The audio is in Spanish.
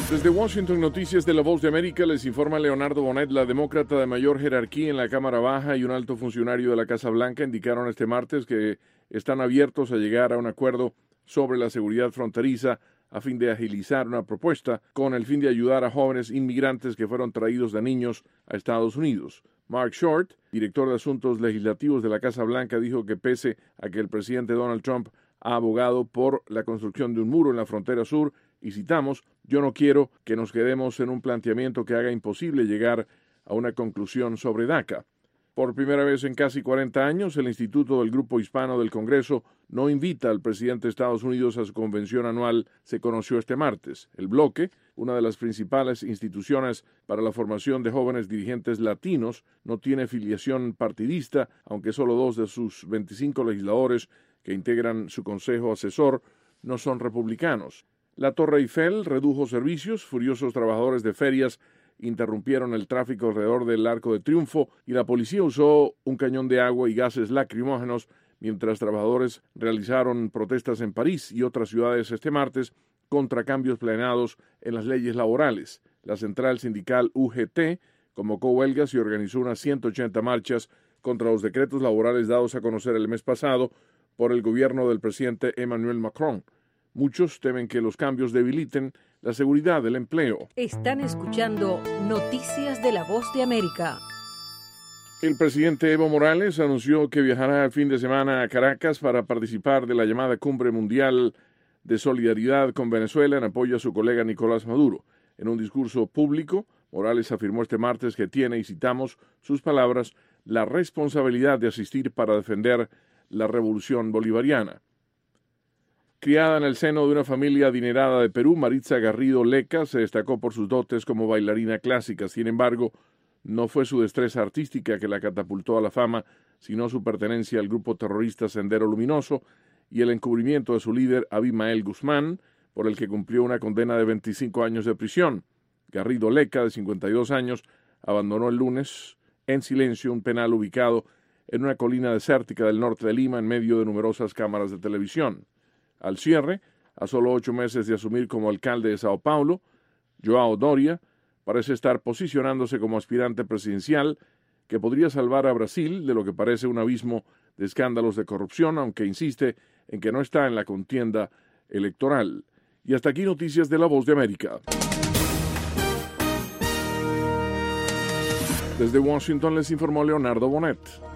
Desde Washington, Noticias de la Voz de América, les informa Leonardo Bonet. La demócrata de mayor jerarquía en la Cámara Baja y un alto funcionario de la Casa Blanca indicaron este martes que están abiertos a llegar a un acuerdo sobre la seguridad fronteriza a fin de agilizar una propuesta con el fin de ayudar a jóvenes inmigrantes que fueron traídos de niños a Estados Unidos. Mark Short, director de Asuntos Legislativos de la Casa Blanca, dijo que pese a que el presidente Donald Trump ha abogado por la construcción de un muro en la frontera sur, y citamos, yo no quiero que nos quedemos en un planteamiento que haga imposible llegar a una conclusión sobre DACA. Por primera vez en casi 40 años, el Instituto del Grupo Hispano del Congreso no invita al presidente de Estados Unidos a su convención anual, se conoció este martes. El bloque, una de las principales instituciones para la formación de jóvenes dirigentes latinos, no tiene filiación partidista, aunque solo 2 de sus 25 legisladores que integran su consejo asesor no son republicanos. La Torre Eiffel redujo servicios, furiosos trabajadores de ferias interrumpieron el tráfico alrededor del Arco de Triunfo y la policía usó un cañón de agua y gases lacrimógenos mientras trabajadores realizaron protestas en París y otras ciudades este martes contra cambios planeados en las leyes laborales. La central sindical UGT convocó huelgas y organizó unas 180 marchas contra los decretos laborales dados a conocer el mes pasado por el gobierno del presidente Emmanuel Macron. Muchos temen que los cambios debiliten la seguridad del empleo. Están escuchando Noticias de la Voz de América. El presidente Evo Morales anunció que viajará el fin de semana a Caracas para participar de la llamada Cumbre Mundial de Solidaridad con Venezuela en apoyo a su colega Nicolás Maduro. En un discurso público, Morales afirmó este martes que tiene, y citamos sus palabras, la responsabilidad de asistir para defender la revolución bolivariana. Criada en el seno de una familia adinerada de Perú, Maritza Garrido Leca se destacó por sus dotes como bailarina clásica. Sin embargo, no fue su destreza artística que la catapultó a la fama, sino su pertenencia al grupo terrorista Sendero Luminoso y el encubrimiento de su líder Abimael Guzmán, por el que cumplió una condena de 25 años de prisión. Garrido Leca, de 52 años, abandonó el lunes en silencio un penal ubicado en una colina desértica del norte de Lima en medio de numerosas cámaras de televisión. Al cierre, a solo 8 meses de asumir como alcalde de Sao Paulo, João Doria parece estar posicionándose como aspirante presidencial que podría salvar a Brasil de lo que parece un abismo de escándalos de corrupción, aunque insiste en que no está en la contienda electoral. Y hasta aquí Noticias de la Voz de América. Desde Washington les informó Leonardo Bonet.